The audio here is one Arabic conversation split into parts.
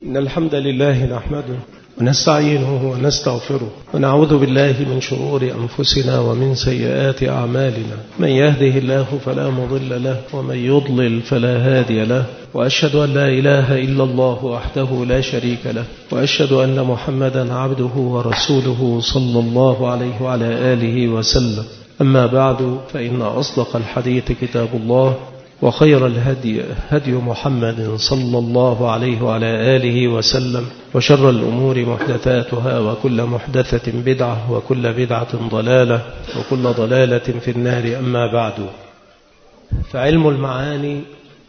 إن الحمد لله نحمده ونستعينه ونستغفره ونعوذ بالله من شرور أنفسنا ومن سيئات أعمالنا. من يهده الله فلا مضل له ومن يضلل فلا هادي له، وأشهد أن لا إله إلا الله وحده لا شريك له، وأشهد أن محمدا عبده ورسوله صلى الله عليه وعلى آله وسلم. أما بعد، فإن أصدق الحديث كتاب الله، وخير الهدي هدي محمد صلى الله عليه وعلى آله وسلم، وشر الأمور محدثاتها، وكل محدثة بدعة، وكل بدعة ضلالة، وكل ضلالة في النار. أما بعد، فعلم المعاني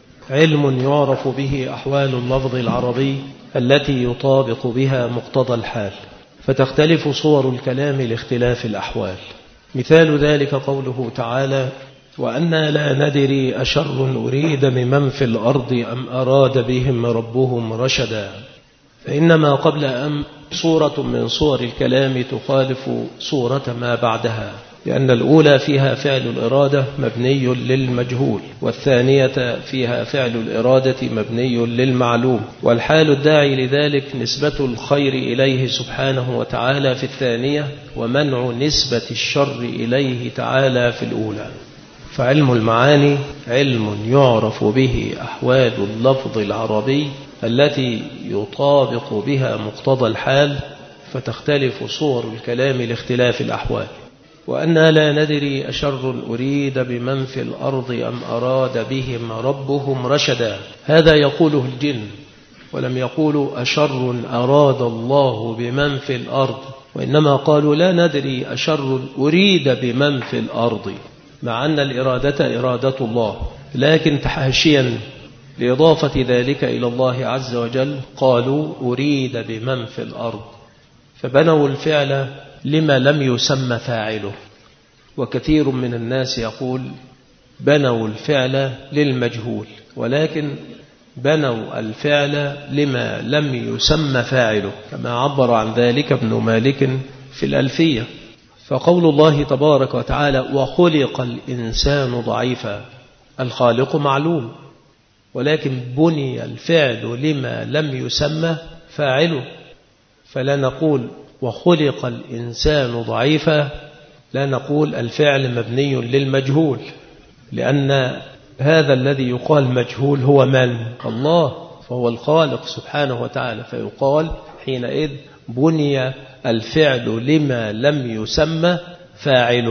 علم يعرف به أحوال اللفظ العربي التي يطابق بها مقتضى الحال، فتختلف صور الكلام لاختلاف الأحوال. مثال ذلك قوله تعالى: وأنا لا ندري أشر أريد بمن في الأرض أم أراد بهم ربهم رشدا. فإنما قبل أن صورة من صور الكلام تخالف صورة ما بعدها، لأن الأولى فيها فعل الإرادة مبني للمجهول، والثانية فيها فعل الإرادة مبني للمعلوم، والحال الداعي لذلك نسبة الخير إليه سبحانه وتعالى في الثانية، ومنع نسبة الشر إليه تعالى في الأولى. فعلم المعاني علم يعرف به أحوال اللفظ العربي التي يطابق بها مقتضى الحال، فتختلف صور الكلام لاختلاف الأحوال. وأنا لا ندري أشر أريد بمن في الأرض أم أراد بهم ربهم رشدا. هذا يقوله الجن، ولم يقولوا أشر أراد الله بمن في الأرض، وإنما قالوا لا ندري أشر أريد بمن في الأرض، مع أن الإرادة إرادة الله، لكن تحاشيا لإضافة ذلك إلى الله عز وجل قالوا أريد بمن في الأرض، فبنوا الفعل لما لم يسمى فاعله. وكثير من الناس يقول بنوا الفعل للمجهول، ولكن بنوا الفعل لما لم يسمى فاعله، كما عبر عن ذلك ابن مالك في الألفية. فقول الله تبارك وتعالى: وخلق الإنسان ضعيفا، الخالق معلوم، ولكن بني الفعل لما لم يسمى فاعله، فلا نقول وخلق الإنسان ضعيفا، لا نقول الفعل مبني للمجهول، لأن هذا الذي يقال مجهول هو من؟ الله، فهو الخالق سبحانه وتعالى، فيقال حينئذ بني الفعل لما لم يسمى فاعله.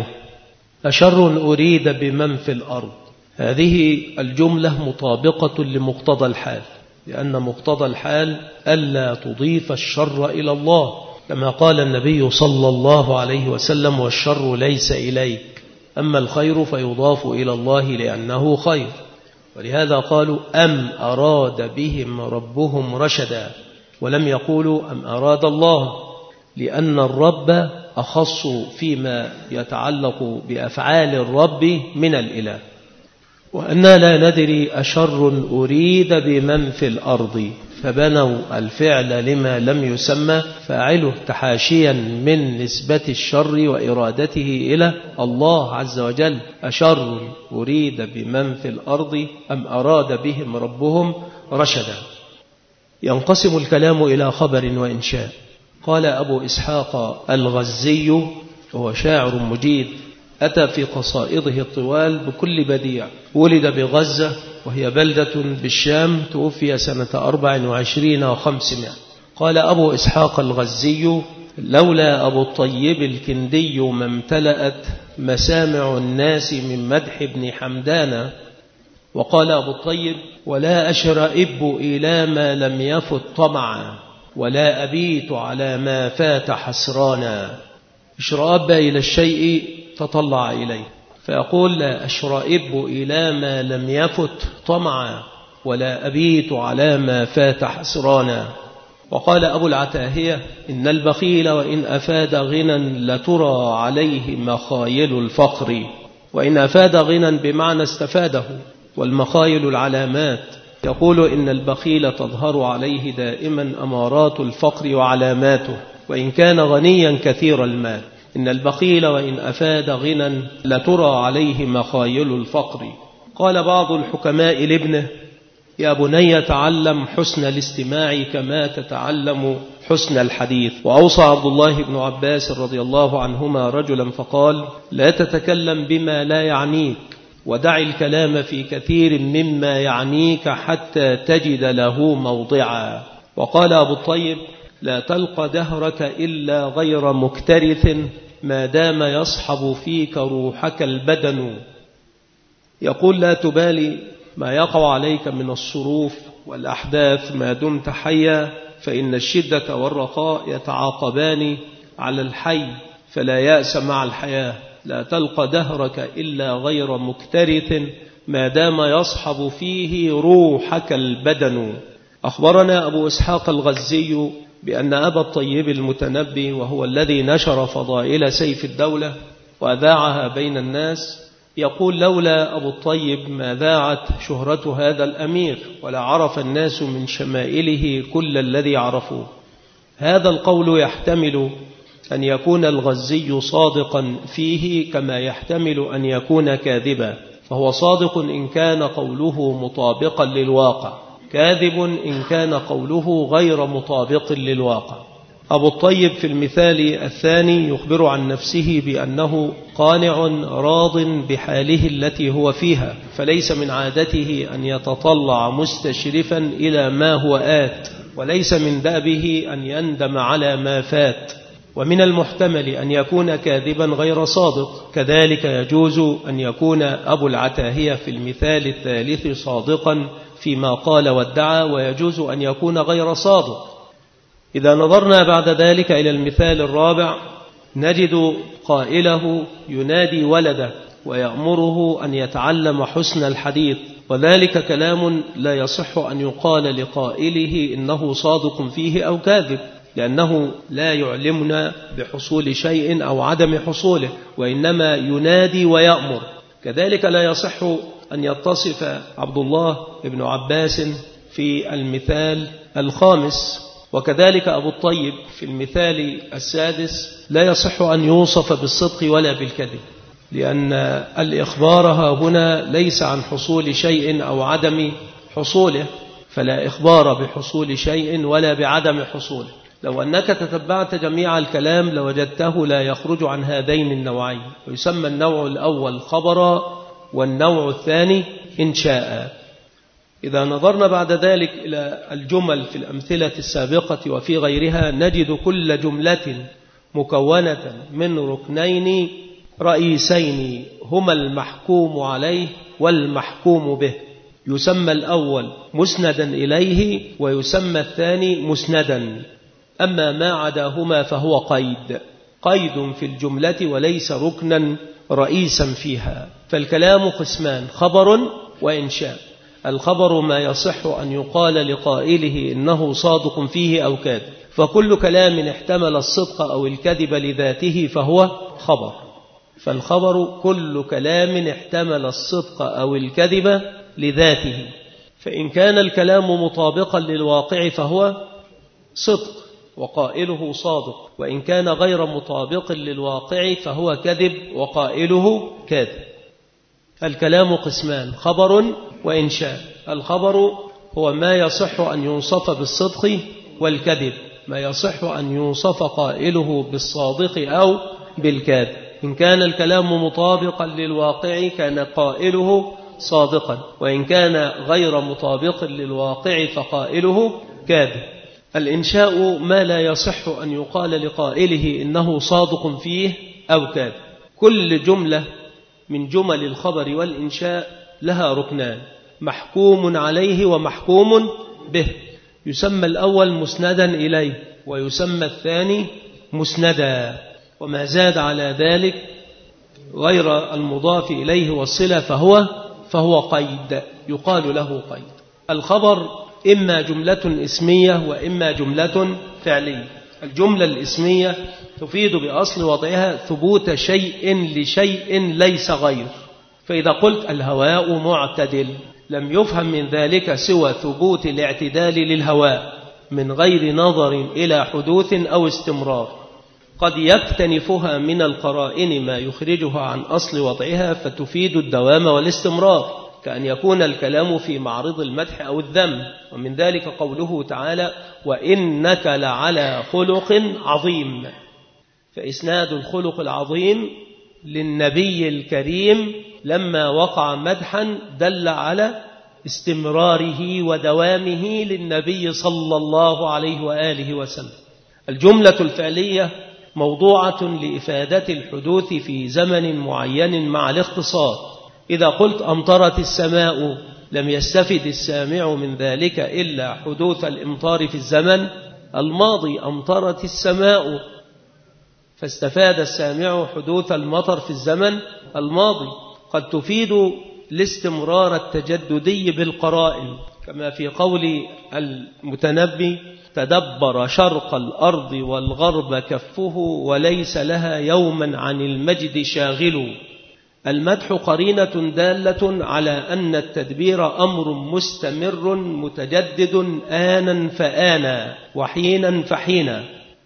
أشر أريد بمن في الأرض، هذه الجملة مطابقة لمقتضى الحال، لأن مقتضى الحال ألا تضيف الشر إلى الله، كما قال النبي صلى الله عليه وسلم: والشر ليس إليك، أما الخير فيضاف إلى الله لأنه خير. ولهذا قالوا أم أراد بهم ربهم رشدا، ولم يقولوا أم أراد الله، لأن الرب أخص فيما يتعلق بأفعال الرب من الإله. وأنا لا ندري أشر أريد بمن في الأرض، فبنوا الفعل لما لم يسمى فاعله، تحاشيا من نسبة الشر وإرادته إلى الله عز وجل. أشر أريد بمن في الأرض أم أراد بهم ربهم رشدا. ينقسم الكلام إلى خبر وإنشاء. قال أبو إسحاق الغزي، وهو شاعر مجيد، أتى في قصائده الطوال بكل بديع. ولد بغزة، وهي بلدة بالشام، توفي سنة 24 و500. قال أبو إسحاق الغزي: لولا أبو الطيب الكندي ما امتلأت مسامع الناس من مدح ابن حمدان. وقال أبو الطيب: ولا أشرئب إلى ما لم يفت طمعا، ولا أبيت على ما فات حسرانا. اشرأب إلى الشيء تطلع إليه، فيقول: لا أشرئب إلى ما لم يفت طمعا، ولا أبيت على ما فات حسرانا. وقال أبو العتاهية: إن البخيل وإن أفاد غنى لترى عليه مخايل الفقر. وإن أفاد غنى بمعنى استفاده، والمخايل العلامات. يقول: إن البخيل تظهر عليه دائما أمارات الفقر وعلاماته، وإن كان غنيا كثير المال. إن البخيل وإن أفاد غنى لترى عليه مخايل الفقر. قال بعض الحكماء لابنه: يا بني تعلم حسن الاستماع كما تتعلم حسن الحديث. وأوصى عبد الله بن عباس رضي الله عنهما رجلا فقال: لا تتكلم بما لا يعنيك، ودع الكلام في كثير مما يعنيك حتى تجد له موضعا. وقال أبو الطيب: لا تلقى دهرك إلا غير مكترث ما دام يصحب فيك روحك البدن. يقول: لا تبالي ما يقع عليك من الصروف والأحداث ما دمت حيا، فإن الشدة والرخاء يتعاقبان على الحي، فلا يأس مع الحياة. لا تلقى دهرك إلا غير مكترث ما دام يصحب فيه روحك البدن. أخبرنا أبو إسحاق الغزي بأن أبا الطيب المتنبي، وهو الذي نشر فضائل سيف الدولة وأذاعها بين الناس، يقول: لولا أبو الطيب ما ذاعت شهرة هذا الأمير، ولا عرف الناس من شمائله كل الذي عرفوه. هذا القول يحتمل أن يكون الغزي صادقا فيه كما يحتمل أن يكون كاذبا، فهو صادق إن كان قوله مطابقا للواقع، كاذب إن كان قوله غير مطابق للواقع. أبو الطيب في المثال الثاني يخبر عن نفسه بأنه قانع راض بحاله التي هو فيها، فليس من عادته أن يتطلع مستشرفا إلى ما هو آت، وليس من دأبه أن يندم على ما فات. ومن المحتمل أن يكون كاذبا غير صادق. كذلك يجوز أن يكون أبو العتاهية في المثال الثالث صادقا فيما قال وادعى، ويجوز أن يكون غير صادق. إذا نظرنا بعد ذلك إلى المثال الرابع نجد قائله ينادي ولده ويأمره أن يتعلم حسن الحديث، وذلك كلام لا يصح أن يقال لقائله إنه صادق فيه أو كاذب، لأنه لا يعلمنا بحصول شيء أو عدم حصوله، وإنما ينادي ويأمر. كذلك لا يصح أن يتصف عبد الله بن عباس في المثال الخامس، وكذلك أبو الطيب في المثال السادس لا يصح أن يوصف بالصدق ولا بالكذب، لأن الإخبار هنا ليس عن حصول شيء أو عدم حصوله، فلا إخبار بحصول شيء ولا بعدم حصوله. لو أنك تتبعت جميع الكلام لوجدته لا يخرج عن هذين النوعين، ويسمى النوع الأول خبرا والنوع الثاني إنشاء. إذا نظرنا بعد ذلك إلى الجمل في الأمثلة السابقة وفي غيرها نجد كل جملة مكونة من ركنين رئيسين هما المحكوم عليه والمحكوم به. يسمى الأول مسندا إليه ويسمى الثاني مسندا، أما ما عداهما فهو قيد في الجملة وليس ركنا رئيسا فيها. فالكلام قسمان: خبر وإنشاء. الخبر ما يصح أن يقال لقائله إنه صادق فيه أو كاذب، فكل كلام احتمل الصدق أو الكذب لذاته فهو خبر. فالخبر كل كلام احتمل الصدق أو الكذب لذاته، فإن كان الكلام مطابقا للواقع فهو صدق وقائله صادق، وإن كان غير مطابق للواقع فهو كذب وقائله كاذب. الكلام قسمان: خبر وإنشاء. الخبر هو ما يصح أن يوصف بالصدق والكذب، ما يصح أن يوصف قائله بالصادق أو بالكاذب. إن كان الكلام مطابقا للواقع كان قائله صادقا، وإن كان غير مطابق للواقع فقائله كاذب. الإنشاء ما لا يصح أن يقال لقائله إنه صادق فيه أو كاذب. كل جملة من جمل الخبر والإنشاء لها ركنان: محكوم عليه ومحكوم به. يسمى الأول مسندا إليه ويسمى الثاني مسندا، وما زاد على ذلك غير المضاف إليه والصلة فهو قيد، يقال له قيد. الخبر إما جملة اسمية وإما جملة فعلية. الجملة الاسمية تفيد بأصل وضعها ثبوت شيء لشيء ليس غير، فإذا قلت الهواء معتدل لم يفهم من ذلك سوى ثبوت الاعتدال للهواء من غير نظر إلى حدوث أو استمرار. قد يكتنفها من القرائن ما يخرجها عن أصل وضعها فتفيد الدوام والاستمرار، كأن يكون الكلام في معرض المدح أو الذم. ومن ذلك قوله تعالى: وإنك لعلى خلق عظيم، فإسناد الخلق العظيم للنبي الكريم لما وقع مدحا دل على استمراره ودوامه للنبي صلى الله عليه وآله وسلم. الجملة الفعلية موضوعة لإفادة الحدوث في زمن معين مع الاختصاص. إذا قلت أمطرت السماء لم يستفد السامع من ذلك إلا حدوث الإمطار في الزمن الماضي. أمطرت السماء، فاستفاد السامع حدوث المطر في الزمن الماضي. قد تفيد الاستمرار التجددي بالقرائن، كما في قول المتنبي: تدبر شرق الأرض والغرب كفه وليس لها يوما عن المجد شاغل. المدح قرينة دالة على أن التدبير أمر مستمر متجدد آنا فآنا وحينا فحينا.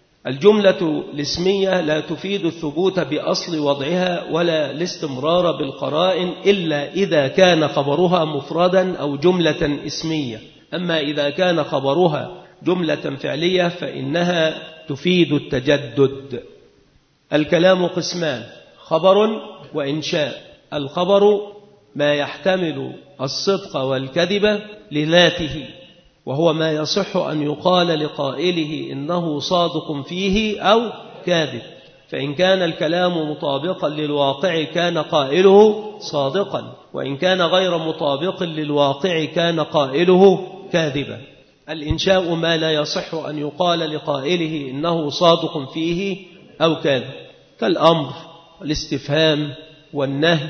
الجملة الاسمية لا تفيد الثبوت بأصل وضعها ولا الاستمرار بالقرائن إلا إذا كان خبرها مفردا أو جملة اسمية. أما إذا كان خبرها جملة فعلية فإنها تفيد التجدد. الكلام قسمان: خبر وإنشاء. الخبر ما يحتمل الصدق والكذب لذاته، وهو ما يصح أن يقال لقائله إنه صادق فيه أو كاذب. فإن كان الكلام مطابقا للواقع كان قائله صادقا، وإن كان غير مطابق للواقع كان قائله كاذبا. الإنشاء ما لا يصح أن يقال لقائله إنه صادق فيه أو كاذب، كالأمر والاستفهام والنهي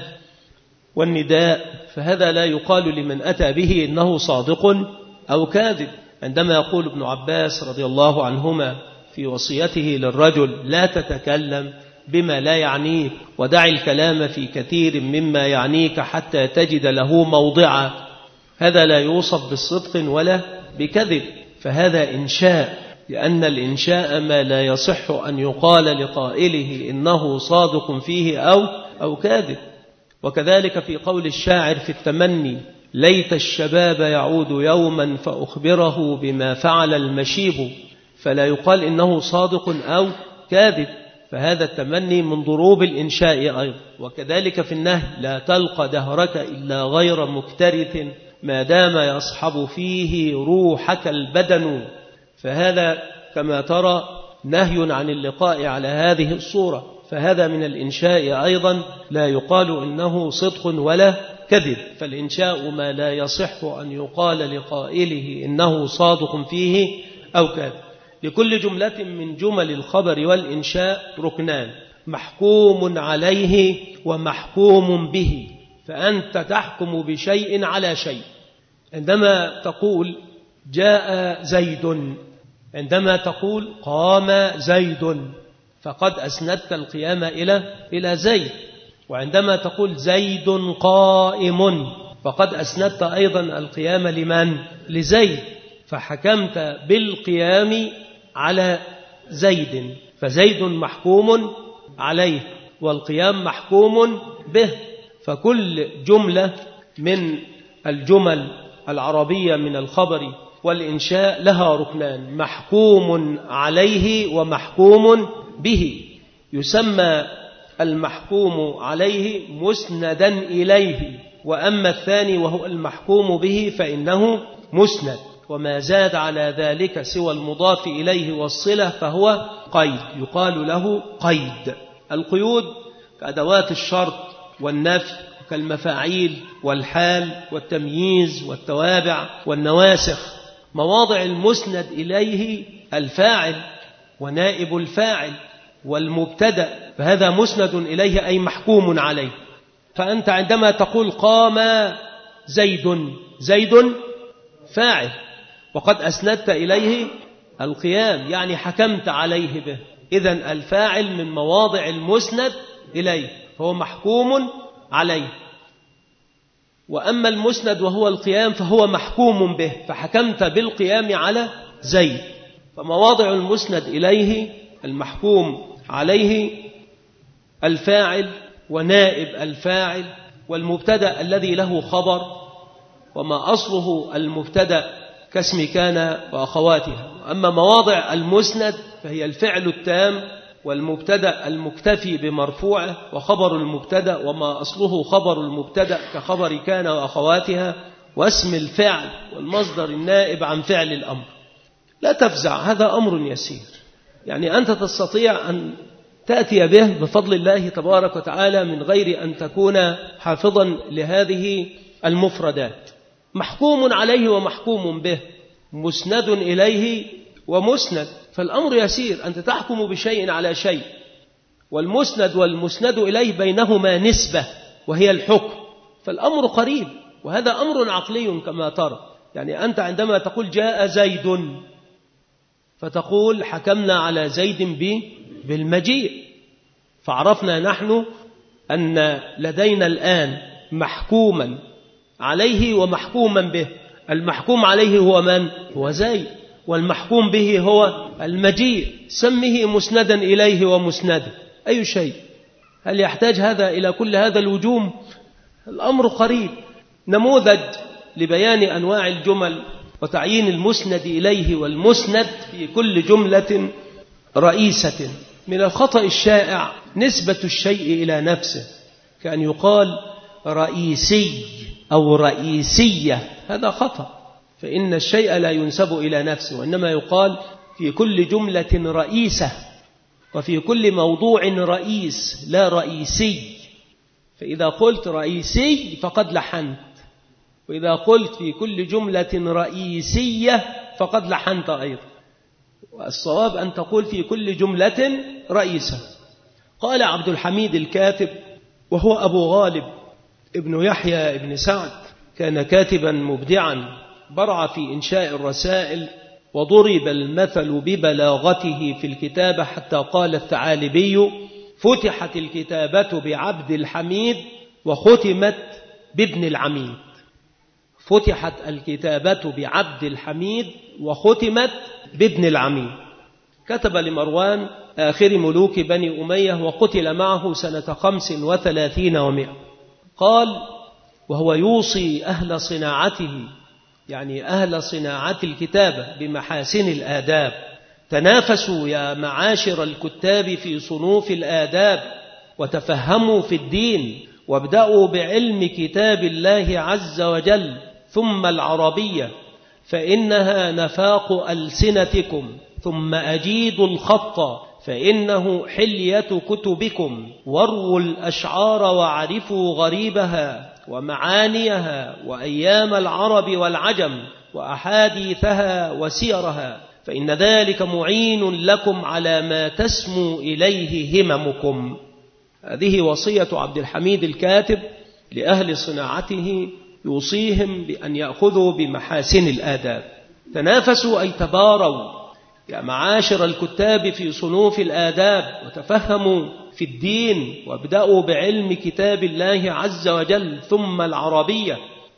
والنداء، فهذا لا يقال لمن أتى به إنه صادق أو كاذب. عندما يقول ابن عباس رضي الله عنهما في وصيته للرجل: لا تتكلم بما لا يعنيك ودع الكلام في كثير مما يعنيك حتى تجد له موضعا، هذا لا يوصف بالصدق ولا بكذب، فهذا إنشاء، لأن الإنشاء ما لا يصح أن يقال لقائله إنه صادق فيه أو كاذب. وكذلك في قول الشاعر في التمني: ليت الشباب يعود يوما فأخبره بما فعل المشيب، فلا يقال إنه صادق أو كاذب، فهذا التمني من ضروب الإنشاء أيضا. وكذلك في النهي: لا تلقى دهرك إلا غير مكترث ما دام يصحب فيه روحك البدن، فهذا كما ترى نهي عن اللقاء على هذه الصورة، فهذا من الإنشاء أيضا لا يقال إنه صدق ولا كذب. فالإنشاء ما لا يصح أن يقال لقائله إنه صادق فيه أو كذب. لكل جملة من جمل الخبر والإنشاء ركنان: محكوم عليه ومحكوم به. فأنت تحكم بشيء على شيء. عندما تقول جاء زيد، عندما تقول قام زيد، فقد أسندت القيام إلى زيد. وعندما تقول زيد قائم، فقد أسندت أيضا القيام لمن؟ لزيد، فحكمت بالقيام على زيد، فزيد محكوم عليه والقيام محكوم به. فكل جملة من الجمل العربية من الخبر والإنشاء لها ركنان: محكوم عليه ومحكوم به. يسمى المحكوم عليه مسندا إليه، وأما الثاني وهو المحكوم به فإنه مسند، وما زاد على ذلك سوى المضاف إليه والصلة فهو قيد، يقال له قيد. القيود كأدوات الشرط والنفي، كالمفاعيل والحال والتمييز والتوابع والنواسخ. مواضع المسند إليه الفاعل ونائب الفاعل والمبتدأ، فهذا مسند إليه أي محكوم عليه. فأنت عندما تقول قام زيد، زيد فاعل وقد أسندت إليه القيام، يعني حكمت عليه به، إذن الفاعل من مواضع المسند إليه فهو محكوم عليه. وأما المسند وهو القيام فهو محكوم به، فحكمت بالقيام على زيد. فمواضع المسند إليه المحكوم عليه الفاعل ونائب الفاعل والمبتدأ الذي له خبر وما أصله المبتدأ كاسم كان وأخواتها. أما مواضع المسند فهي الفعل التام والمبتدأ المكتفي بمرفوعه وخبر المبتدأ وما أصله خبر المبتدأ كخبر كان وأخواتها واسم الفعل والمصدر النائب عن فعل الأمر. لا تفزع، هذا أمر يسير، يعني أنت تستطيع أن تأتي به بفضل الله تبارك وتعالى من غير أن تكون حافظا لهذه المفردات. محكوم عليه ومحكوم به، مسند إليه ومسند، فالأمر يسير. أنت تحكم بشيء على شيء، والمسند والمسند إليه بينهما نسبة وهي الحكم، فالأمر قريب، وهذا أمر عقلي كما ترى. يعني أنت عندما تقول جاء زيد فتقول حكمنا على زيد بالمجيء، فعرفنا نحن أن لدينا الآن محكوما عليه ومحكوما به. المحكوم عليه هو من؟ هو زيد، والمحكوم به هو المجيء، سمه مسندا إليه ومسندا. أي شيء؟ هل يحتاج هذا إلى كل هذا الوجوم؟ الأمر قريب. نموذج لبيان أنواع الجمل وتعيين المسند إليه والمسند في كل جملة رئيسة. من الخطأ الشائع نسبة الشيء إلى نفسه، كأن يقال رئيسي أو رئيسية، هذا خطأ، فإن الشيء لا ينسب إلى نفسه، وإنما يقال في كل جملة رئيسة، وفي كل موضوع رئيس، لا رئيسي. فإذا قلت رئيسي فقد لحنت، وإذا قلت في كل جملة رئيسية فقد لحنت أيضا. والصواب أن تقول في كل جملة رئيسة. قال عبد الحميد الكاتب، وهو أبو غالب ابن يحيى ابن سعد، كان كاتبا مبدعا برع في إنشاء الرسائل، وضرب المثل ببلاغته في الكتابة حتى قال الثعالبي: فتحت الكتابة بعبد الحميد وختمت بابن العميد. فتحت الكتابة بعبد الحميد وختمت بابن العميد. كتب لمروان آخر ملوك بني أمية وقتل معه سنة 35 و100. قال وهو يوصي أهل صناعته، يعني أهل صناعة الكتابة، بمحاسن الآداب: تنافسوا يا معاشر الكتاب في صنوف الآداب، وتفهموا في الدين، وابدأوا بعلم كتاب الله عز وجل، ثم العربية فإنها نفاق ألسنتكم، ثم أجيدوا الخط فإنه حلية كتبكم، واروا الأشعار واعرفوا غريبها ومعانيها وأيام العرب والعجم وأحاديثها وسيرها، فإن ذلك معين لكم على ما تسمو إليه هممكم. هذه وصية عبد الحميد الكاتب لأهل صناعته، يوصيهم بأن يأخذوا بمحاسن الآداب. تنافسوا أي تباروا يا معاشر الكتاب في صنوف الآداب، وتفهموا في الدين، وابدأوا بعلم كتاب الله عز وجل، ثم العربية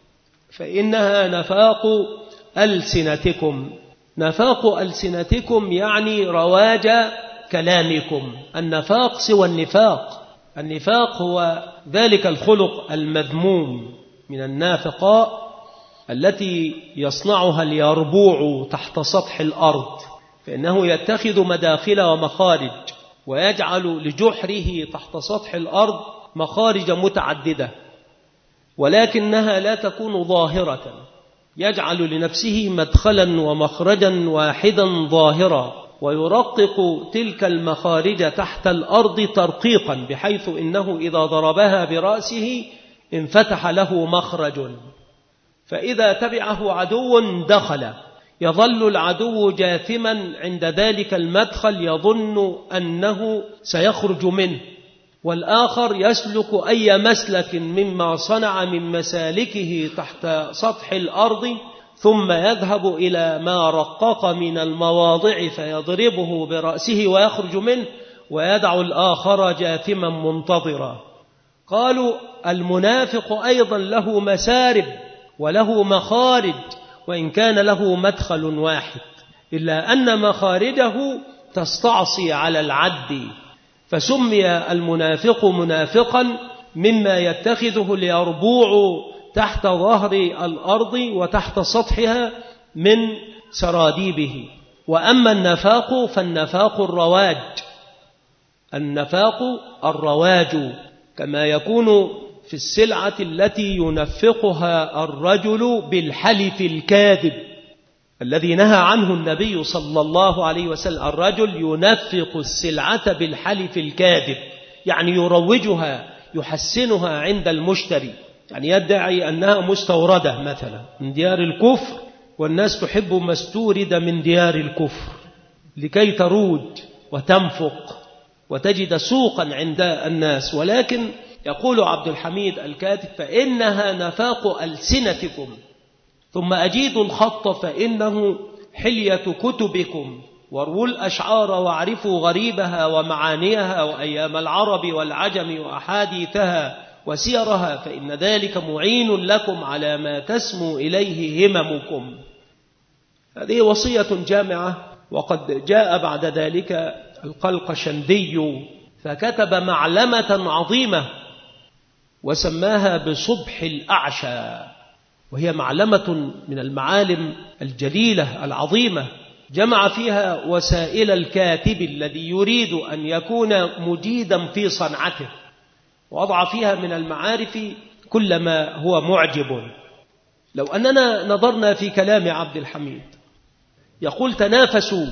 فإنها نفاق ألسنتكم. نفاق ألسنتكم يعني رواج كلامكم. النفاق سوى النفاق. النفاق هو ذلك الخلق المذموم من النافقاء التي يصنعها اليربوع تحت سطح الأرض، فإنه يتخذ مداخل ومخارج، ويجعل لجحره تحت سطح الأرض مخارج متعددة، ولكنها لا تكون ظاهرة. يجعل لنفسه مدخلا ومخرجا واحدا ظاهرا، ويرقق تلك المخارج تحت الأرض ترقيقا، بحيث إنه إذا ضربها برأسه انفتح له مخرج، فإذا تبعه عدو دخل، يظل العدو جاثما عند ذلك المدخل يظن أنه سيخرج منه، والآخر يسلك أي مسلك مما صنع من مسالكه تحت سطح الأرض، ثم يذهب إلى ما رقق من المواضع فيضربه برأسه ويخرج منه، ويدع الآخر جاثما منتظرا. قالوا المنافق أيضا له مسارب وله مخارج، وإن كان له مدخل واحد، إلا أن مخارجه تستعصي على العد، فسمي المنافق منافقا مما يتخذه اليربوع تحت ظهر الأرض وتحت سطحها من سراديبه. وأما النفاق فالنفاق الرواج، النفاق الرواج كما يكون في السلعة التي ينفقها الرجل بالحلف الكاذب الذي نهى عنه النبي صلى الله عليه وسلم. الرجل ينفق السلعة بالحلف الكاذب، يعني يروجها يحسنها عند المشتري، يعني يدعي أنها مستوردة مثلا من ديار الكفر، والناس تحب ما استورد من ديار الكفر لكي تروج وتنفق وتجد سوقا عند الناس. ولكن يقول عبد الحميد الكاتب: فإنها نفاق ألسنتكم، ثم أجيدوا الخط فإنه حلية كتبكم، واروا الأشعار واعرفوا غريبها ومعانيها وأيام العرب والعجم وأحاديثها وسيرها، فإن ذلك معين لكم على ما تسمو إليه هممكم. هذه وصية جامعة. وقد جاء بعد ذلك القلقشندي فكتب معلمة عظيمة وسماها بصبح الأعشى، وهي معلمة من المعالم الجليلة العظيمة، جمع فيها وسائل الكاتب الذي يريد أن يكون مجيدا في صنعته، ووضع فيها من المعارف كل ما هو معجب. لو أننا نظرنا في كلام عبد الحميد يقول: تنافسوا،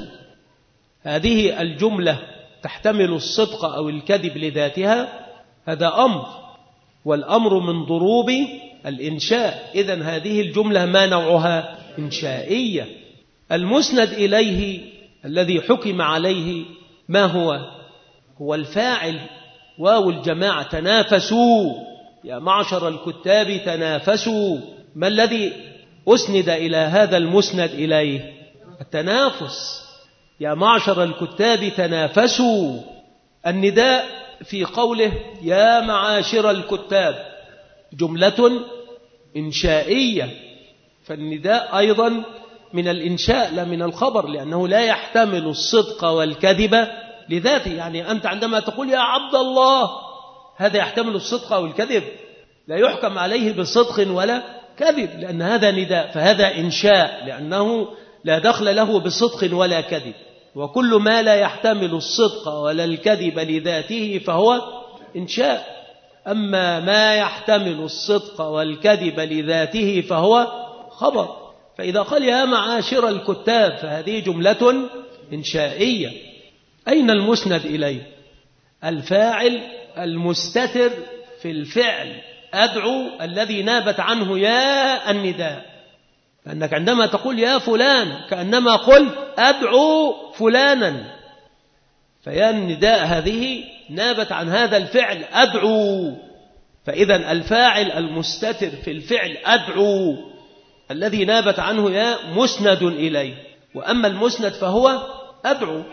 هذه الجملة تحتمل الصدق أو الكذب لذاتها، هذا أمر، والأمر من ضروب الإنشاء، إذن هذه الجملة ما نوعها؟ إنشائية. المسند إليه الذي حكم عليه ما هو؟ هو الفاعل، واو الجماعة، تنافسوا يا معشر الكتاب تنافسوا. ما الذي أسند إلى هذا المسند إليه؟ التنافس، يا معشر الكتاب تنافسوا. النداء في قوله يا معاشر الكتاب جملة إنشائية، فالنداء أيضا من الإنشاء لا من الخبر، لأنه لا يحتمل الصدق والكذب لذاته. يعني أنت عندما تقول يا عبد الله، هذا يحتمل الصدق والكذب، لا يحكم عليه بصدق ولا كذب، لأن هذا نداء، فهذا إنشاء لأنه لا دخل له بصدق ولا كذب. وكل ما لا يحتمل الصدق ولا الكذب لذاته فهو إنشاء، أما ما يحتمل الصدق والكذب لذاته فهو خبر. فإذا قال يا معاشر الكتاب فهذه جملة إنشائية. أين المسند إليه؟ الفاعل المستتر في الفعل أدعو الذي نابت عنه يا النداء، لأنك عندما تقول يا فلان كأنما قلت أدعو فلانا، فيا النداء هذه نابت عن هذا الفعل أدعو. فإذا الفاعل المستتر في الفعل أدعو الذي نابت عنه يا مسند إليه، وأما المسند فهو أدعو.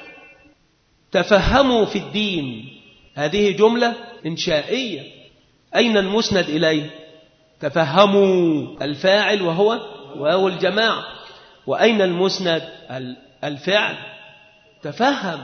تفهموا في الدين، هذه جملة إنشائية. أين المسند إليه؟ تفهموا الفاعل وهو واو الجماعة. وأين المسند؟ الفعل تفهم،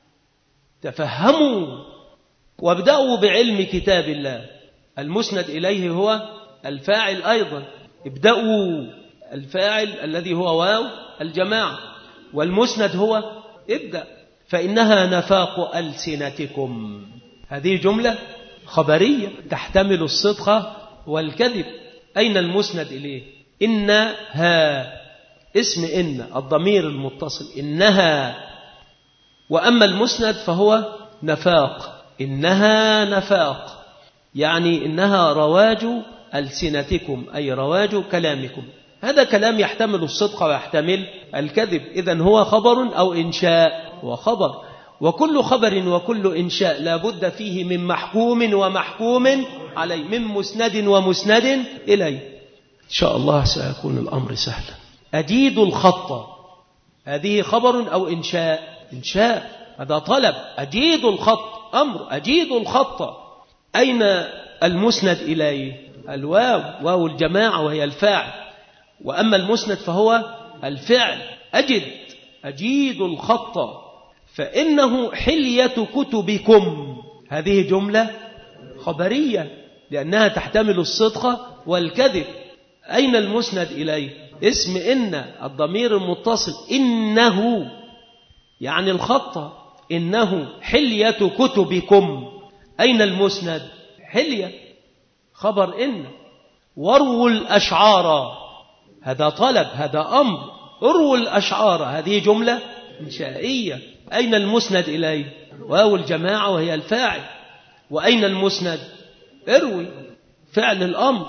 تفهموا وابدأوا بعلم كتاب الله. المسند إليه هو الفاعل أيضا، ابدأوا الفاعل الذي هو واو الجماعة، والمسند هو ابدأ. فإنها نفاق ألسنتكم، هذه جملة خبرية تحتمل الصدق والكذب. أين المسند إليه؟ إنها، اسم إن الضمير المتصل إنها. وأما المسند فهو نفاق، إنها نفاق، يعني إنها رواج ألسنتكم، أي رواج كلامكم. هذا كلام يحتمل الصدق ويحتمل الكذب، إذن هو خبر أو إنشاء وخبر. وكل خبر وكل إنشاء لا بد فيه من محكوم ومحكوم عليه، من مسند ومسند إليه. إن شاء الله سيكون الأمر سهلا. أجيد الخط، هذه خبر أو إنشاء؟ إنشاء، هذا طلب. أجيد الخط أمر، أجيد الخط. أين المسند إليه؟ الواو، واو الجماعة وهي الفاعل. وأما المسند فهو الفعل أجد، أجيد الخط. فإنه حلية كتبكم، هذه جملة خبرية لأنها تحتمل الصدق والكذب. أين المسند إليه؟ اسم إن، الضمير المتصل إنه، يعني الخط، إنه حلية كتبكم. أين المسند؟ حلية، خبر إن. واروا الأشعار، هذا طلب، هذا أمر. اروا الأشعار، هذه جملة إنشائية. أين المسند إليه؟ واو الجماعة وهي الفاعل. وأين المسند؟ اروي، فعل الأمر.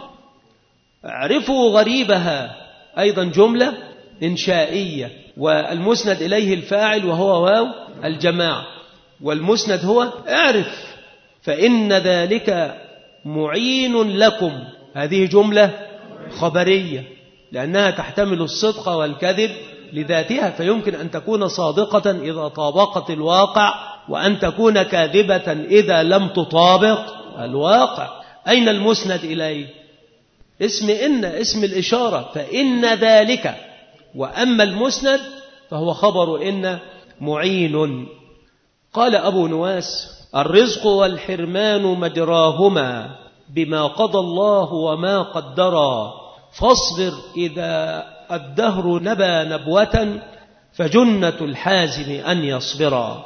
اعرفوا غريبها، أيضا جملة إنشائية، والمسند إليه الفاعل وهو واو الجماعة، والمسند هو اعرف. فإن ذلك معين لكم، هذه جملة خبرية لأنها تحتمل الصدق والكذب لذاتها، فيمكن أن تكون صادقة إذا طابقت الواقع، وأن تكون كاذبة إذا لم تطابق الواقع. أين المسند إليه؟ اسم إن، اسم الإشارة، فإن ذلك. وأما المسند فهو خبر إن معين. قال أبو نواس: الرزق والحرمان مجراهما بما قضى الله وما قدرا، فاصبر إذا الدهر نبى نبوة، فجنة الحازم أن يصبرا.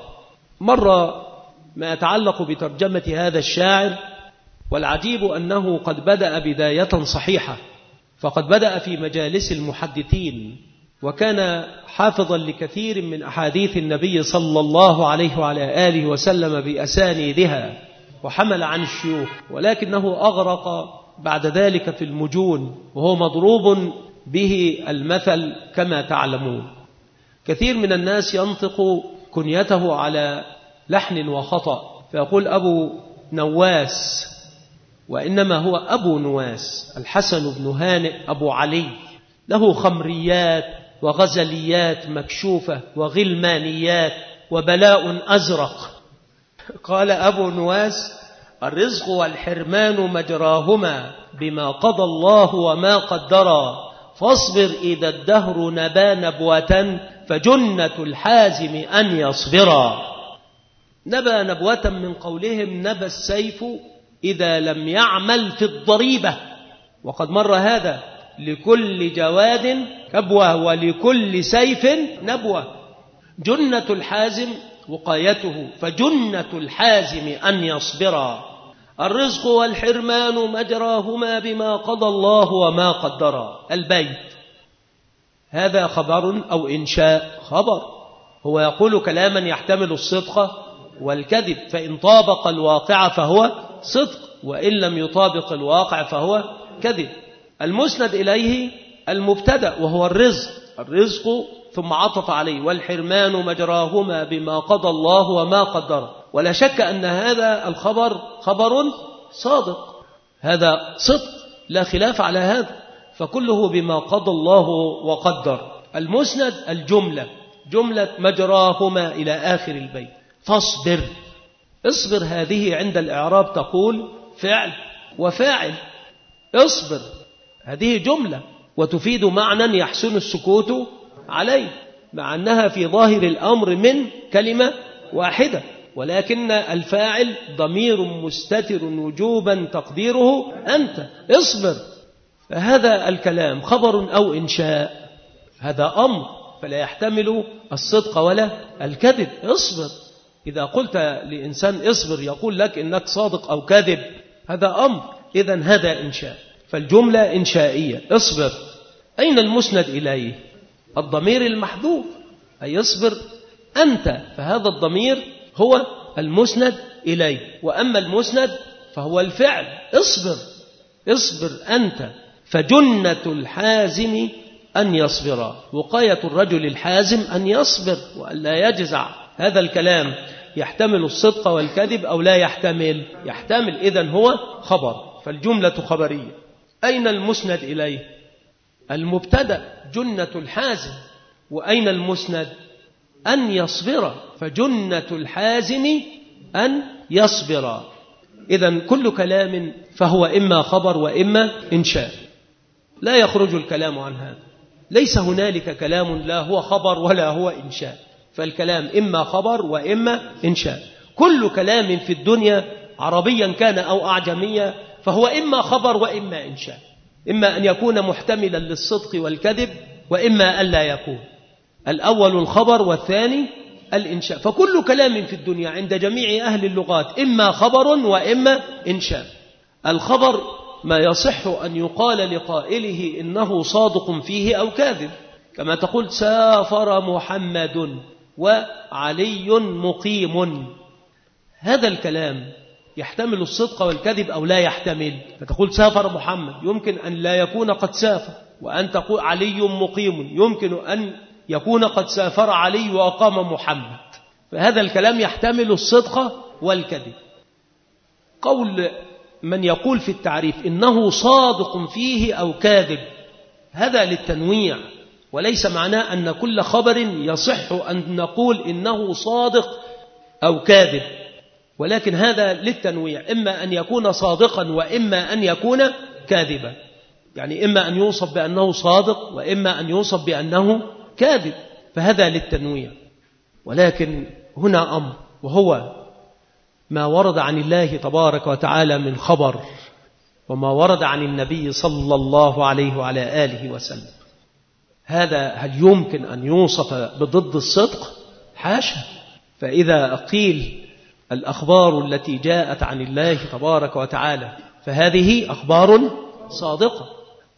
مرة ما يتعلق بترجمة هذا الشاعر، والعجيب أنه قد بدأ بداية صحيحة، فقد بدأ في مجالس المحدثين، وكان حافظا لكثير من أحاديث النبي صلى الله عليه وعلى آله وسلم بأسانيدها، وحمل عن الشيوخ، ولكنه أغرق بعد ذلك في المجون، وهو مضروب به المثل كما تعلمون. كثير من الناس ينطق كنيته على لحن وخطأ، فيقول أبو نواس، وإنما هو أبو نواس. الحسن بن هانئ أبو علي له خمريات وغزليات مكشوفة وغلمانيات وبلاء أزرق. قال أبو نواس: الرزق والحرمان مجراهما بما قضى الله وما قدرا، فاصبر إذا الدهر نبى نبوة، فجنة الحازم أن يصبرا. نبى نبوة من قولهم نبى السيف إذا لم يعمل في الضريبة، وقد مر هذا: لكل جواد كبوة ولكل سيف نبوة. جنة الحازم وقايته، فجنة الحازم أن يصبرا. الرزق والحرمان مجراهما بما قضى الله وما قدرا. البيت هذا خبر أو إنشاء؟ خبر. هو يقول كلاما يحتمل الصدق والكذب، فإن طابق الواقع فهو صدق، وإن لم يطابق الواقع فهو كذب. المسند إليه المبتدأ وهو الرزق ثم عطف عليه: والحرمان مجراهما بما قضى الله وما قدر. ولا شك أن هذا الخبر خبر صادق، هذا صدق لا خلاف على هذا، فكله بما قضى الله وقدر. المسند الجملة، جملة مجراهما إلى آخر البيت. فاصبر، اصبر هذه عند الإعراب تقول فعل وفاعل. اصبر هذه جملة وتفيد معنى يحسن السكوت عليه، مع أنها في ظاهر الأمر من كلمة واحدة، ولكن الفاعل ضمير مستتر وجوبا تقديره أنت. اصبر. هذا الكلام خبر أو إنشاء، هذا أمر فلا يحتمل الصدق ولا الكذب. اصبر. إذا قلت لإنسان اصبر يقول لك إنك صادق أو كاذب، هذا أمر، إذن هذا إنشاء، فالجملة إنشائية. اصبر. أين المسند إليه؟ الضمير المحذوف، أي اصبر أنت، فهذا الضمير هو المسند إليه. وأما المسند فهو الفعل. اصبر، اصبر أنت، فجنة الحازم أن يصبر. وقاية الرجل الحازم أن يصبر وأن لا يجزع. هذا الكلام يحتمل الصدق والكذب أو لا يحتمل؟ يحتمل، إذن هو خبر، فالجملة خبرية. أين المسند إليه؟ المبتدأ جنة الحازم. وأين المسند؟ أن يصبر، فجنة الحازم أن يصبر. إذن كل كلام فهو إما خبر وإما إنشاء، لا يخرج الكلام عن هذا. ليس هنالك كلام لا هو خبر ولا هو إنشاء، فالكلام إما خبر وإما إنشاء. كل كلام في الدنيا عربيا كان أو أعجميا فهو إما خبر وإما إنشاء، إما أن يكون محتملا للصدق والكذب وإما أن لا يكون. الأول الخبر والثاني الإنشاء. فكل كلام في الدنيا عند جميع أهل اللغات إما خبر وإما إنشاء. الخبر ما يصح أن يقال لقائله إنه صادق فيه أو كاذب، كما تقول سافر محمد وعلي مقيم. هذا الكلام يحتمل الصدق والكذب أو لا يحتمل. فتقول سافر محمد، يمكن أن لا يكون قد سافر، وأن تقول علي مقيم، يمكن أن يكون قد سافر علي وأقام محمد. فهذا الكلام يحتمل الصدق والكذب. قول من يقول في التعريف إنه صادق فيه أو كاذب، هذا للتنويع، وليس معناه أن كل خبر يصح أن نقول إنه صادق أو كاذب، ولكن هذا للتنويع، إما أن يكون صادقا وإما أن يكون كاذبا. يعني إما أن يوصف بأنه صادق وإما أن يوصف بأنه كاذب، فهذا للتنويع. ولكن هنا أمر، وهو ما ورد عن الله تبارك وتعالى من خبر وما ورد عن النبي صلى الله عليه وعلى آله وسلم. هذا هل يمكن أن يوصف بضد الصدق؟ حاشا. فإذا قيل الأخبار التي جاءت عن الله تبارك وتعالى فهذه أخبار صادقة،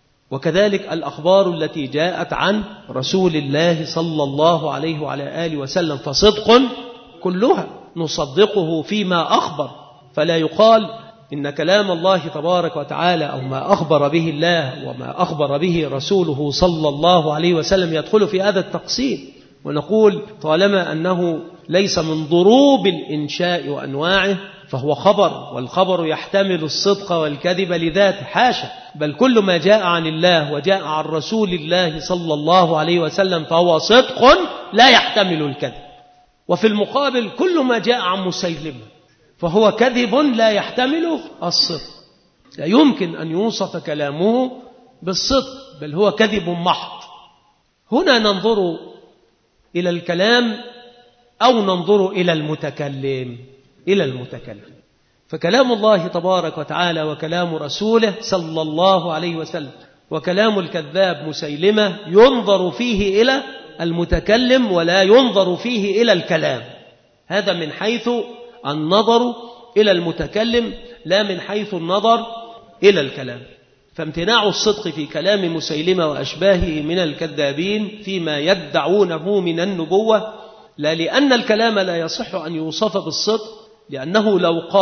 وكذلك الأخبار التي جاءت عن رسول الله صلى الله عليه وعلى آله وسلم فصدق كلها، نصدقه فيما أخبر. فلا يقال إن كلام الله تبارك وتعالى أو ما أخبر به الله وما أخبر به رسوله صلى الله عليه وسلم يدخل في هذا التقسيم، ونقول طالما أنه ليس من ضروب الإنشاء وأنواعه فهو خبر، والخبر يحتمل الصدق والكذب لذاته. حاشا، بل كل ما جاء عن الله وجاء عن رسول الله صلى الله عليه وسلم فهو صدق لا يحتمل الكذب. وفي المقابل كل ما جاء عن مسيلمة فهو كذب لا يحتمل الصدق. لا يمكن أن يوصف كلامه بالصدق، بل هو كذب محض. هنا ننظر إلى الكلام أو ننظر إلى المتكلم. إلى المتكلم، فكلام الله تبارك وتعالى وكلام رسوله صلى الله عليه وسلم وكلام الكذاب مسيلمة ينظر فيه إلى المتكلم ولا ينظر فيه إلى الكلام. هذا من حيث النظر إلى المتكلم لا من حيث النظر إلى الكلام. فامتناع الصدق في كلام مسيلمة وأشباهه من الكذابين فيما يدعونه من النبوة لا لأن الكلام لا يصح أن يوصف بالصدق، لأنه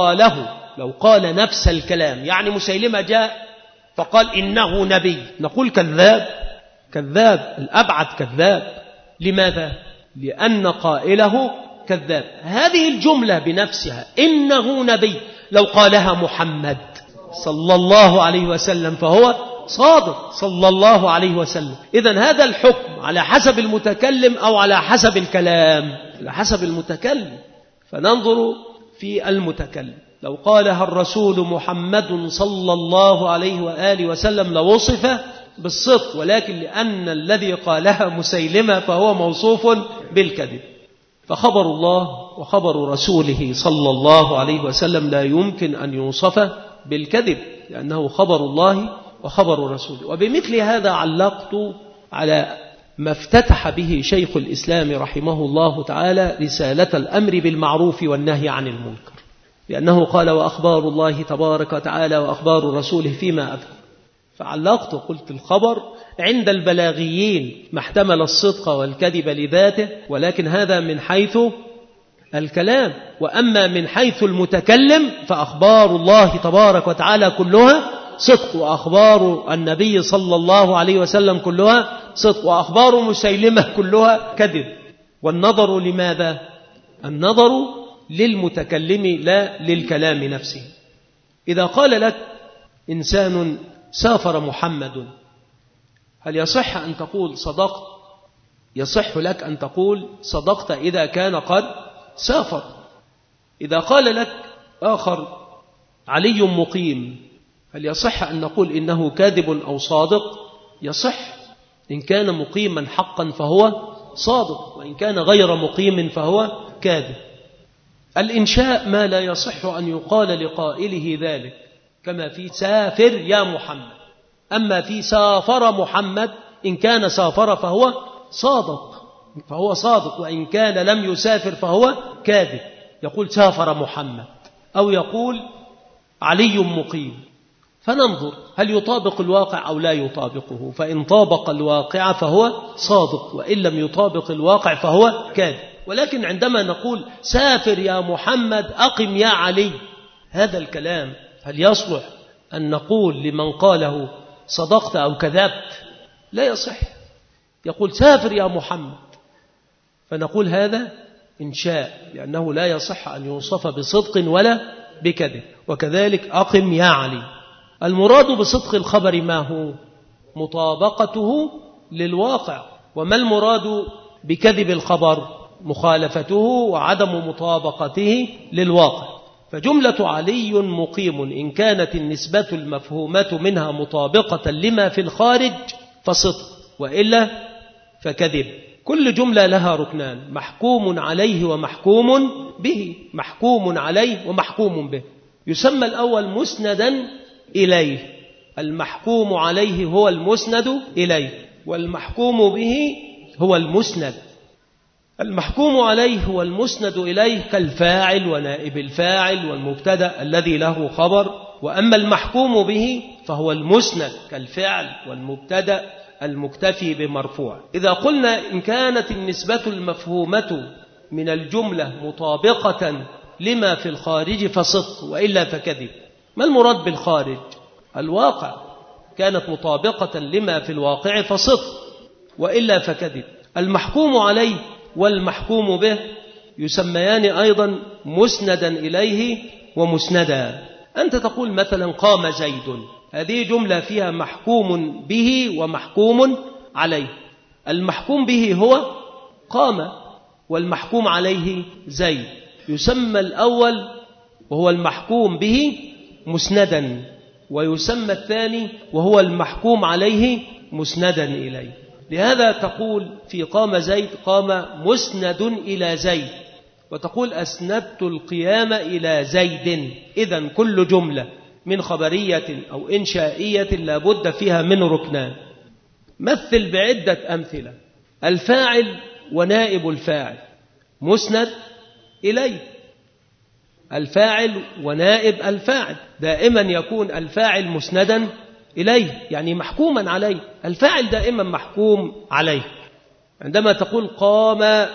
لو قال نفس الكلام، يعني مسيلمة جاء فقال إنه نبي، نقول كذاب، كذاب الأبعد كذاب. لماذا؟ لأن قائله كذاب. هذه الجملة بنفسها إنه نبي لو قالها محمد صلى الله عليه وسلم فهو صادق صلى الله عليه وسلم. إذن هذا الحكم على حسب المتكلم أو على حسب الكلام؟ على حسب المتكلم. فننظر في المتكلم. لو قالها الرسول محمد صلى الله عليه وآله وسلم لوصف بالصدق، ولكن لأن الذي قالها مسيلمة فهو موصوف بالكذب. فخبر الله وخبر رسوله صلى الله عليه وسلم لا يمكن أن يوصف بالكذب، لأنه خبر الله وخبر رسوله. وبمثل هذا علقت على ما افتتح به شيخ الإسلام رحمه الله تعالى رسالة الأمر بالمعروف والنهي عن المنكر، لأنه قال وأخبار الله تبارك وتعالى وأخبار رسوله فيما أذكر. فعلقت وقلت الخبر عند البلاغيين ما احتمل الصدق والكذب لذاته، ولكن هذا من حيث الكلام. وأما من حيث المتكلم فأخبار الله تبارك وتعالى كلها صدق، وأخبار النبي صلى الله عليه وسلم كلها صدق، وأخبار مسيلمة كلها كذب. والنظر لماذا؟ النظر للمتكلم لا للكلام نفسه. إذا قال لك إنسان سافر محمد، هل يصح أن تقول صدقت؟ يصح لك أن تقول صدقت إذا كان قد سافر. إذا قال لك آخر علي مقيم، هل يصح أن نقول إنه كاذب أو صادق؟ يصح. إن كان مقيما حقا فهو صادق، وإن كان غير مقيم فهو كاذب. الإنشاء ما لا يصح أن يقال لقائله ذلك، كما في سافر يا محمد، أما في سافر محمد، إن كان سافر فهو صادق، وإن كان لم يسافر فهو كاذب. يقول سافر محمد أو يقول علي مقيم، فننظر هل يطابق الواقع أو لا يطابقه، فإن طابق الواقع فهو صادق، وإن لم يطابق الواقع فهو كاذب. ولكن عندما نقول سافر يا محمد أقم يا علي، هذا الكلام هل يصلح أن نقول لمن قاله صدقت أو كذبت؟ لا يصح. يقول سافر يا محمد، فنقول هذا إنشاء، لأنه لا يصح أن يوصف بصدق ولا بكذب. وكذلك أقم يا علي، المراد بصدق الخبر ما هو؟ مطابقته للواقع. وما المراد بكذب الخبر؟ مخالفته وعدم مطابقته للواقع. فجملة علي مقيم إن كانت النسبة المفهومة منها مطابقة لما في الخارج فصدق، وإلا فكذب. كل جملة لها ركنان: محكوم عليه ومحكوم به. محكوم عليه ومحكوم به يسمى الأول مسندا إليه، المحكوم عليه هو المسند إليه، والمحكوم به هو المسند. المحكوم عليه هو المسند إليه كالفاعل ونائب الفاعل والمبتدأ الذي له خبر، وأما المحكوم به فهو المسند كالفعل والمبتدأ المكتفي بمرفوع. إذا قلنا إن كانت النسبة المفهومة من الجملة مطابقة لما في الخارج فصدق، وإلا فكذب. ما المراد بالخارج؟ الواقع. كانت مطابقة لما في الواقع فصدق، وإلا فكذب. المحكوم عليه والمحكوم به يسميان أيضا مسندا إليه ومسندا. أنت تقول مثلا قام زيد، هذه جملة فيها محكوم به ومحكوم عليه. المحكوم به هو قام، والمحكوم عليه زيد. يسمى الأول وهو المحكوم به مسندا، ويسمى الثاني وهو المحكوم عليه مسندا إليه. لهذا تقول في قام زيد قام مسند إلى زيد، وتقول أسندت القيام إلى زيد. إذن كل جملة من خبرية أو إنشائية لابد فيها من ركنان. مثل بعدة أمثلة. الفاعل ونائب الفاعل مسند إليه. الفاعل ونائب الفاعل دائما يكون الفاعل مسندا إليه، يعني محكوما عليه. الفاعل دائما محكوم عليه. عندما تقول قام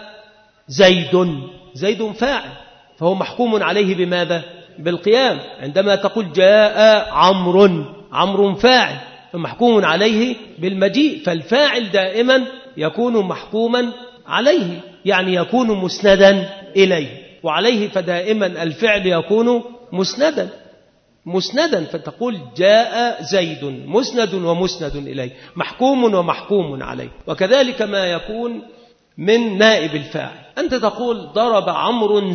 زيد فاعل، فهو محكوم عليه بماذا؟ بالقيام. عندما تقول جاء عمرو فاعل، فمحكوم عليه بالمجيء. فالفاعل دائما يكون محكوما عليه، يعني يكون مسندا إليه، وعليه فدائما الفعل يكون مسندا. فتقول جاء زيد مسند ومسند إليه، محكوم ومحكوم عليه. وكذلك ما يكون من نائب الفاعل. أنت تقول ضرب عمرو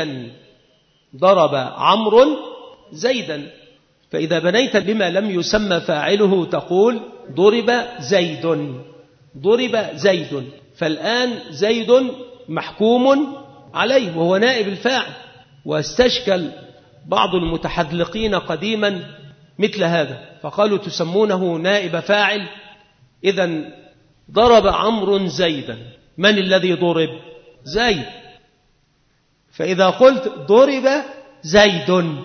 زيدا، فإذا بنيت بما لم يسمى فاعله تقول ضرب زيد. فالآن زيد محكوم عليه وهو نائب الفاعل. واستشكل بعض المتحذلقين قديما مثل هذا، فقالوا تسمونه نائب فاعل. إذن ضرب عمرو زيدا، من الذي ضرب؟ زيد. فإذا قلت ضرب زيد،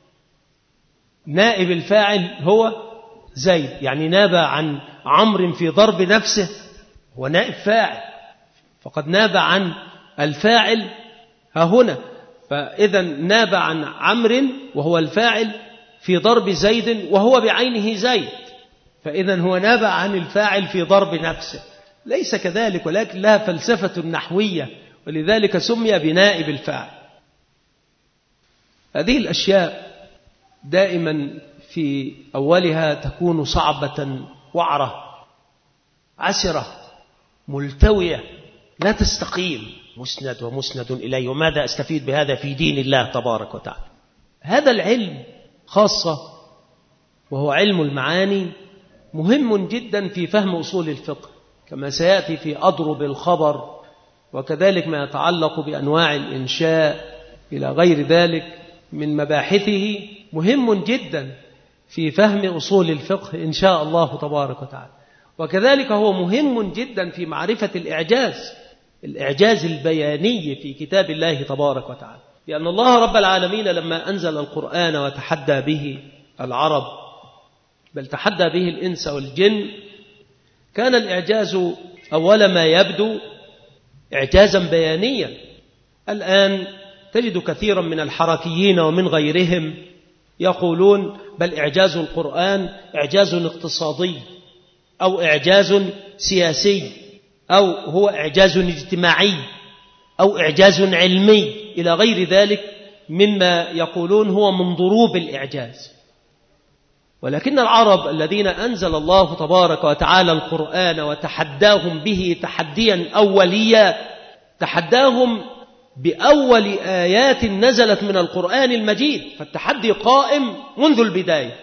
نائب الفاعل هو زيد، يعني ناب عن عمرو في ضرب نفسه، هو نائب فاعل، فقد ناب عن الفاعل ها هنا. فإذا ناب عن عمرو وهو الفاعل في ضرب زيد وهو بعينه زيد، فإذا هو ناب عن الفاعل في ضرب نفسه. ليس كذلك، ولكن لها فلسفة نحوية، ولذلك سمي بنائب الفاعل. هذه الأشياء دائما في أولها تكون صعبة وعرة عسرة ملتوية لا تستقيم، مسند ومسند إليه. وماذا أستفيد بهذا في دين الله تبارك وتعالى؟ هذا العلم خاصة وهو علم المعاني مهم جدا في فهم أصول الفقه، كما سيأتي في أضرب الخبر، وكذلك ما يتعلق بأنواع الإنشاء إلى غير ذلك من مباحثه، مهم جدا في فهم أصول الفقه إن شاء الله تبارك وتعالى. وكذلك هو مهم جدا في معرفة الإعجاز البياني في كتاب الله تبارك وتعالى، لأن الله رب العالمين لما أنزل القرآن وتحدى به العرب، بل تحدى به الإنس والجن، كان الإعجاز أول ما يبدو إعجازا بيانيا. الآن تجد كثيرا من الحركيين ومن غيرهم يقولون بل إعجاز القرآن إعجاز اقتصادي أو إعجاز سياسي أو هو إعجاز اجتماعي أو إعجاز علمي إلى غير ذلك مما يقولون هو من ضروب الإعجاز. ولكن العرب الذين أنزل الله تبارك وتعالى القرآن وتحداهم به تحديا أوليا، تحداهم بأول آيات نزلت من القرآن المجيد، فالتحدي قائم منذ البداية.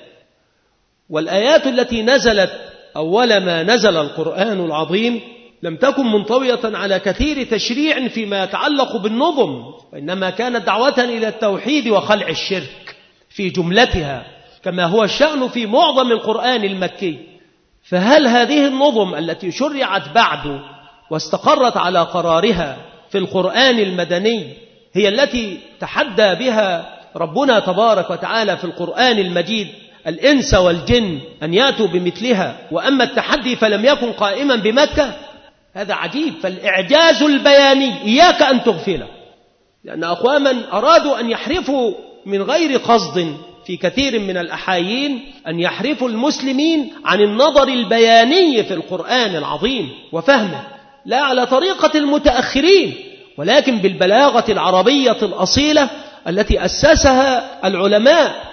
والآيات التي نزلت أول ما نزل القرآن العظيم لم تكن منطوية على كثير تشريع فيما يتعلق بالنظم، وإنما كانت دعوة إلى التوحيد وخلع الشرك في جملتها، كما هو الشأن في معظم القرآن المكي. فهل هذه النظم التي شرعت بعد واستقرت على قرارها في القرآن المدني هي التي تحدى بها ربنا تبارك وتعالى في القرآن المجيد الإنس والجن أن يأتوا بمثلها، وأما التحدي فلم يكن قائما بمكة؟ هذا عجيب. فالإعجاز البياني إياك أن تغفله، لأن أقواما أرادوا أن يحرفوا من غير قصد في كثير من الأحايين أن يحرفوا المسلمين عن النظر البياني في القرآن العظيم وفهمه، لا على طريقة المتأخرين ولكن بالبلاغة العربية الأصيلة التي أسسها العلماء.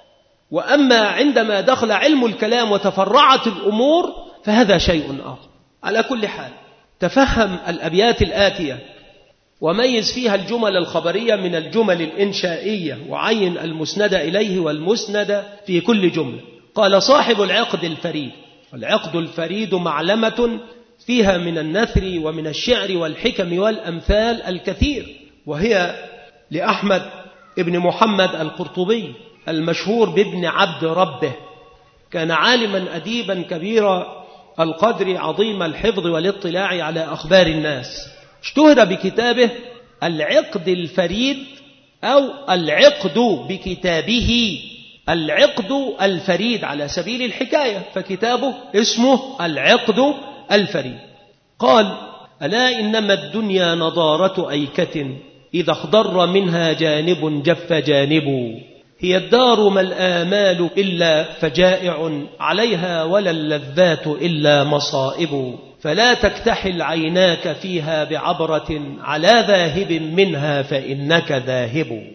وأما عندما دخل علم الكلام وتفرعت الأمور فهذا شيء آخر. على كل حال تفهم الأبيات الآتية وميز فيها الجمل الخبرية من الجمل الإنشائية، وعين المسند إليه والمسند في كل جملة. قال صاحب العقد الفريد. العقد الفريد معلمة فيها من النثر ومن الشعر والحكم والأمثال الكثير، وهي لأحمد ابن محمد القرطبي المشهور بابن عبد ربه. كان عالما أديبا كبير القدر عظيم الحفظ والاطلاع على أخبار الناس. اشتهر بكتابه العقد الفريد أو العقد بكتابه العقد الفريد على سبيل الحكاية، فكتابه اسمه العقد الفريد. قال: ألا إنما الدنيا نضارة أيكة إذا اخضر منها جانب جف جانب، هي الدار ما الآمال إلا فجائع عليها ولا اللذات إلا مصائب، فلا تكتحل عيناك فيها بعبرة على ذاهب منها فإنك ذاهب.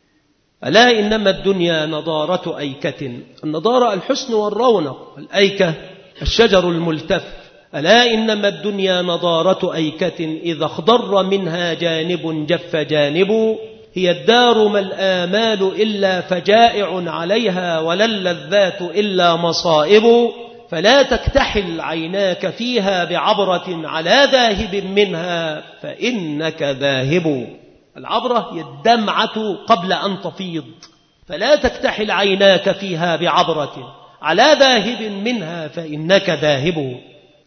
ألا إنما الدنيا نضارة أيكة. النضارة الحسن والرونق، الأيكة الشجر الملتف. ألا إنما الدنيا نضارة أيكة إذا اخضر منها جانب جف جانب، هي الدار ما الآمال إلا فجائع عليها ولا اللذات إلا مصائب، فلا تكتحل عيناك فيها بعبرة على ذاهب منها فإنك ذاهب. العبرة هي الدمعة قبل أن تفيض، فلا تكتحل عيناك فيها بعبرة على ذاهب منها فإنك ذاهب.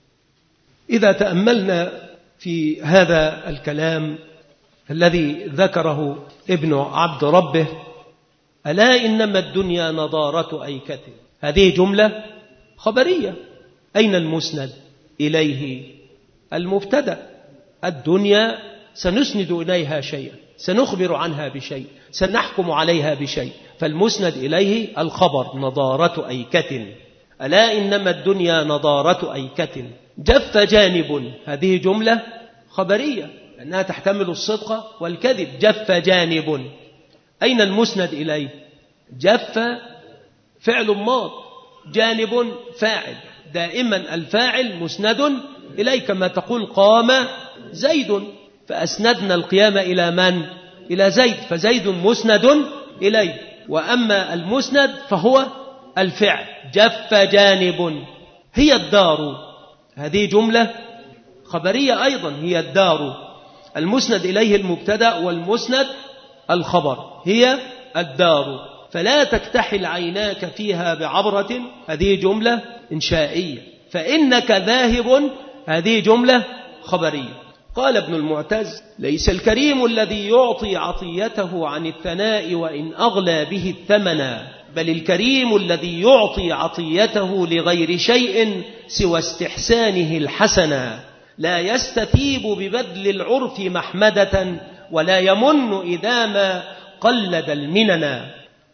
إذا تأملنا في هذا الكلام الذي ذكره ابن عبد ربه، ألا إنما الدنيا نضارة أيكة، هذه جملة خبرية. أين المسند إليه؟ المبتدأ. الدنيا سنسند إليها شيئا، سنخبر عنها بشيء، سنحكم عليها بشيء، فالمسند إليه الخبر نضارة أيكة. ألا إنما الدنيا نضارة أيكة. جف جانب، هذه جملة خبرية لأنها تحتمل الصدق والكذب. جف جانب، أين المسند إليه؟ جف فعل ماض، جانب فاعل، دائما الفاعل مسند إليه، كما تقول قام زيد، فأسندنا القيام إلى من؟ إلى زيد، فزيد مسند إليه. وأما المسند فهو الفعل. جف جانب. هي الدار، هذه جملة خبرية أيضا. هي الدار، المسند إليه المبتدأ والمسند الخبر. هي الدار. فلا تكتحل عيناك فيها بعبرة، هذه جملة إنشائية. فإنك ذاهب، هذه جملة خبرية. قال ابن المعتز: ليس الكريم الذي يعطي عطيته عن الثناء وإن أغلى به الثمنا، بل الكريم الذي يعطي عطيته لغير شيء سوى استحسانه الحسنا، لا يستثيب ببذل العرف محمدة، ولا يمن إذا ما قلد المننا.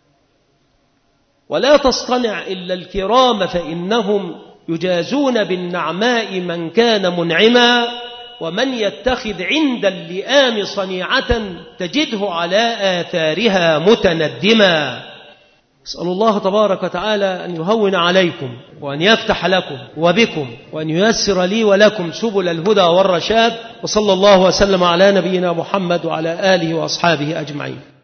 ولا تصطنع إلا الكرام، فإنهم يجازون بالنعماء من كان منعما، ومن يتخذ عند اللئام صنيعة تجده على آثارها متندما. أسأل الله تبارك وتعالى أن يهون عليكم وأن يفتح لكم وبكم وأن ييسر لي ولكم سبل الهدى والرشاد، وصلى الله وسلم على نبينا محمد وعلى آله وأصحابه أجمعين.